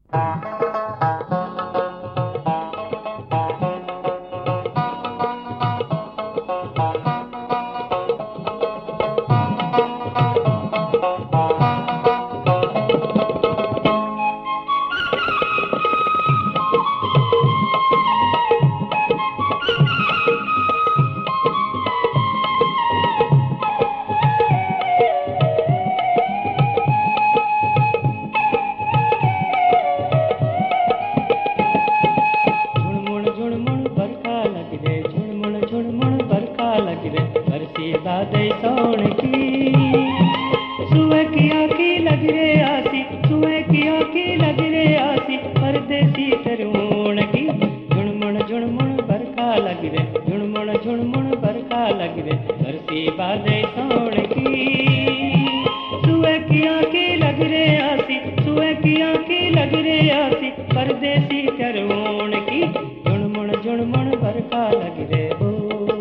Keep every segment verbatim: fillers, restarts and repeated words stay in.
बादई सोन की सुबह की आँखी लग रे आसी, सुबह की आँखी लग रे आसी, परदेसी तरुण की झुणमुण झुणमुण बरखा लग रे, झुणमुण झुणमुण बरखा लग रे, बरसी बादई सोन की सुबह की आँखी लग रे आसी, सुबह की आँखी लग रे आसी, परदेसी तरुण की झुणमुण झुणमुण बरखा लग रे हो।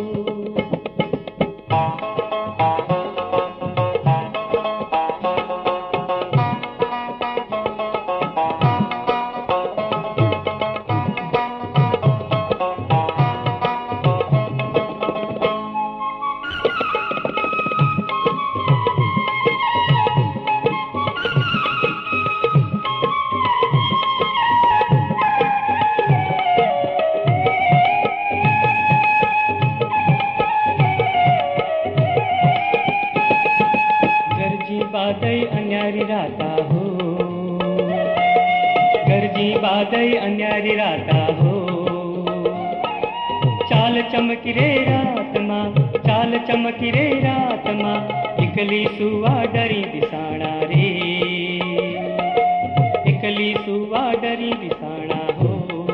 बादई अन्यारी राता हो, गरजी बादई अन्यारी राता हो, चाल चमकी रे रात माँ, चाल चमकी रे रात माँ, इकली सुवा डरी दिसाना रे, इकली सुवा डरी दिसाना हो।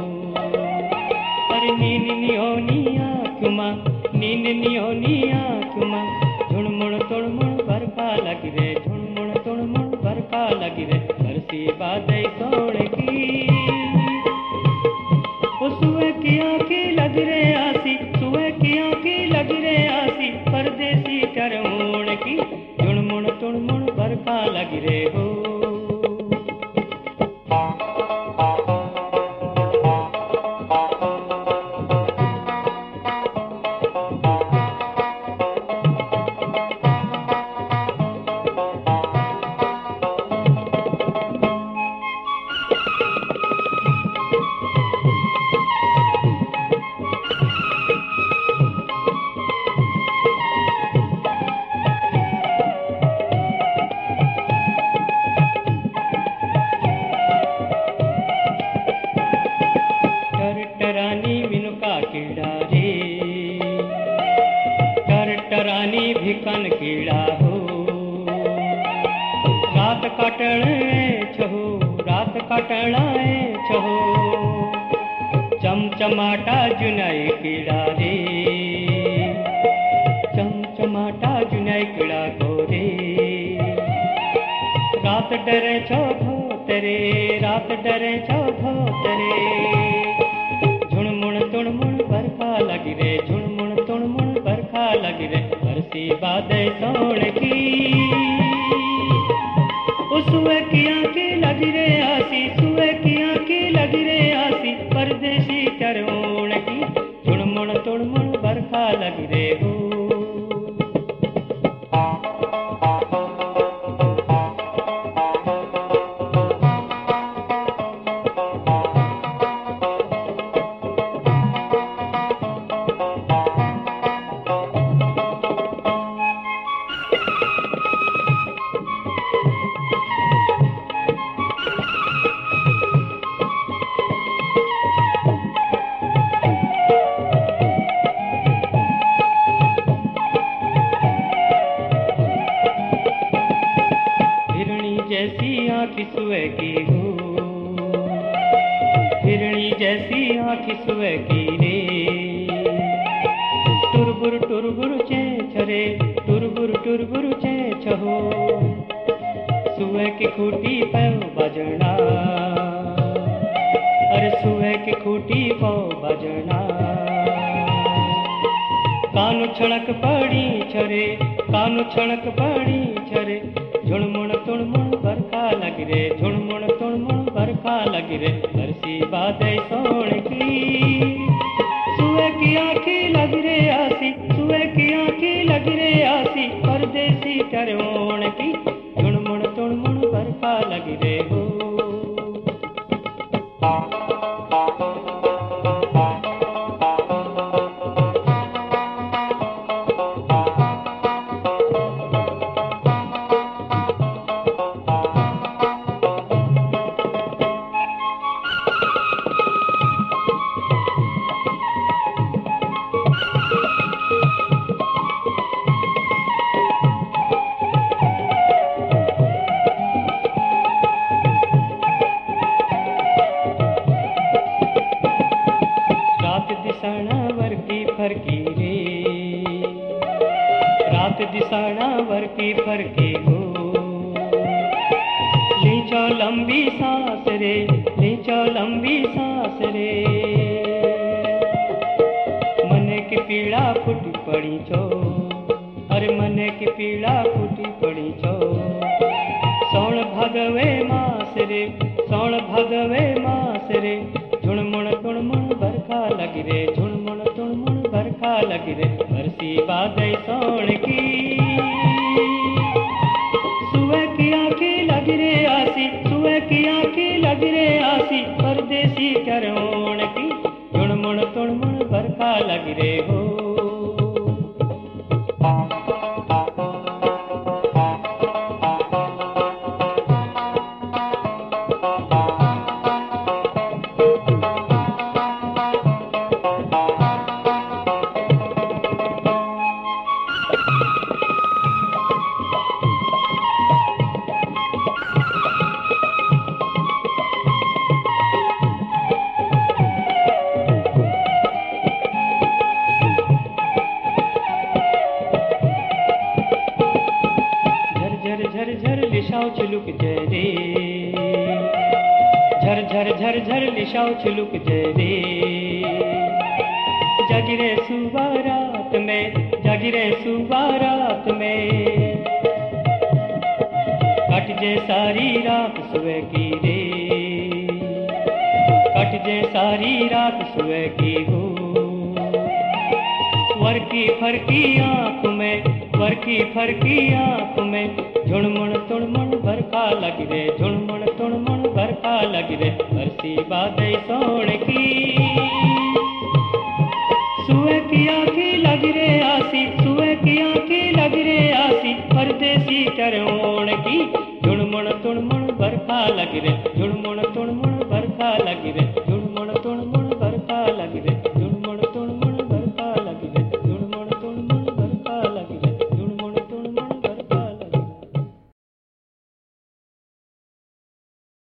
अरे नीन नियोनिया क्युमा, नीन नियोनिया क्युमा, झुणमुण तुणमुण बरखा लगी रे, झुणमुण तुणमुण बरखा लगी रे, बरसी बादई सोन की ओ सुबह की आँखी लग रे आसी, सुबह की आँखी लग रे आसी, परदेसी तरुण की झुणमुण तुणमुण बरखा लगी रे हो। टरानी मिनुका कीड़ा रे, टरानी भिकन कीड़ा हो, रात काटण छहो, रात काटण छहो, चमचमाटा जुनाई कीड़ा रे, चमचमाटा जुनाई कीड़ा को रे, रात डरे छो भोतरे, रात डरे छो भोतरे, झुणमुण तुणमुण बरखा लगी रे, झुणमुण तुणमुण बरखा लगी रे, बरसी बादई सोन की ओ सुबह की आँखी लगी रे आसी, सुबह की आँखी लगी रे आसी, परदेसी तरुण की झुणमुण तुणमुण बरखा लगी रे हो। जैसी आँखी सुबह की हो, हिरणी जैसी आँखी सुबह की रे, टुरबुर टुरबुर चे छरे, टुरबुर टुरबुर चे छहो, सुबह की खूटी पैव बजना, अरे सुबह की खूटी पैव बजना, कानु छणक पड़ी छरे, कानु छणक पड़ी छरे, झुणमुण तुणमुण बरखा लगी रे, झुणमुण तुणमुण बरखा लगी रे बरसी बादल सोन की। सुए की आँखी लग रे आसी, सुए की आँखी लग रे आसी, परदेसी टरवोण की झुणमुण तुणमुण बरखा लगी रे हो। दिसाना वर्की फरकी रे, रात दिसाना वर्की फरकी हो। लीचो लंबी सांस रे, लीचो लंबी सांस रे, मने की पीड़ा फूटी पड़ी छो, अरे मने की पीड़ा फूटी पड़ी छो। सौण भगवे मास रे, सौण भगवे मास रे, झुणमुण तुणमुण बरखा लगी रे, झुणमुण तुणमुण बरखा लगी रे बरसी बादल सोन की। सुए की आँखी लगी रे आसी, सुए की आँखी लगी रे आसी, परदेसी टरवोण की झुणमुण तुणमुण बरखा लगी रे हो। झर झर लिशाओ चुलुक जय रे, झर झर झर झर लिशाओ चुलुक जय रे। जगिरे सुबह रात में, जगिरे सुबह रात में, कट जे सारी रात सुए की रे, कट जे सारी रात सुए की हो। वर्की फरकी आँख में, वर्की फरकी आँख में, झुणमुण तुणमुण बरखा लगी रे, झुणमुण तुणमुण बरखा लगी रे बरसी बादल सोन की। सुए की आँखी लगी रे आसी, सुए की आँखी लगी रे आसी, परदेसी टरवोण की झुणमुण तुणमुण बरखा लगी रे